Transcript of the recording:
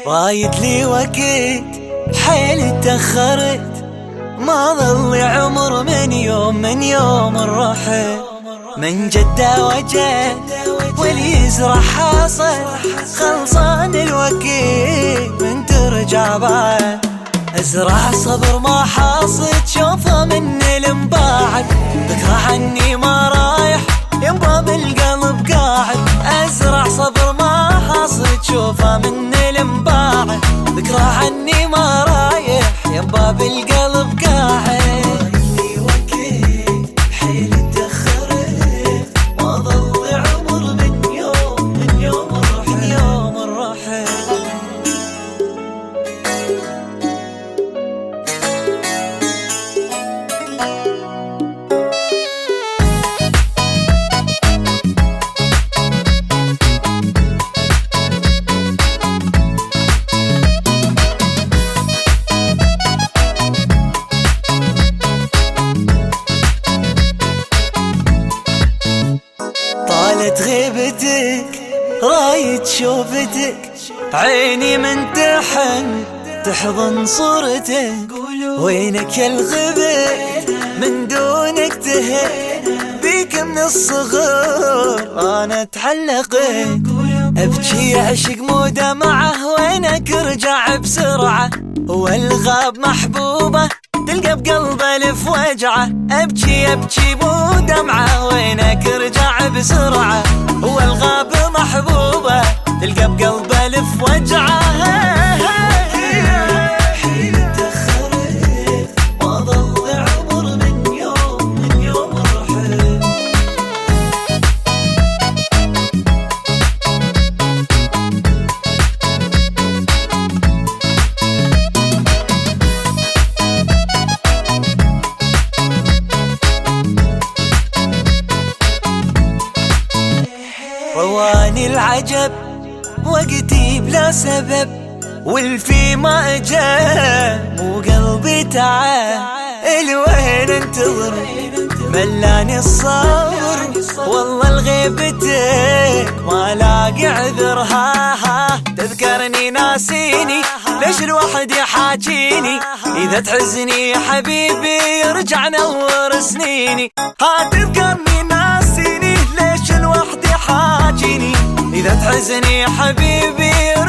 وايد لي وقت حيل تأخرت، ما ظل عمر من يوم رحت. من جدة وجد واللي يزرع حاصل، خلصان الوقت من ترجع بعد. ازرع صبر ما حاصد، شوفه من المباعد. ذكرى عني ما رايح ينبا بالقلب قاعد. ازرع صبر ما حاصد، شوفه من المباعد. ذكرى عني ما رايح ينبا بالقلب قاعد. طالت غيبتك رايد شوفتك، عيني من تحن تحضن صورتك. وينك يا الغبت من دونك تهت، بيك من الصغر انا تعلقت. ابكي عشق مو دمعه، وينك ارجع بسرعه. والغاب محبوبه تلقى بقلبه الف وجعه. ابكي مو دمعه، وينك ارجع بسرعه. والغاب محبوبه تلقى بقلبه الف وجعه. رواني العجب وقتي بلا سبب، والفي ما اجاب وقلبي تعب. الوين انتظر ملاني الصبر، والله الغيبتك ما لاقي عذر. تذكرني ناسيني، ليش الواحد يحاجيني؟ اذا تحزني يا حبيبي يرجع نور سنيني. تذكرني ناسيني، ليش الواحد يحاجيني؟ إذا تحزني يا حبيبي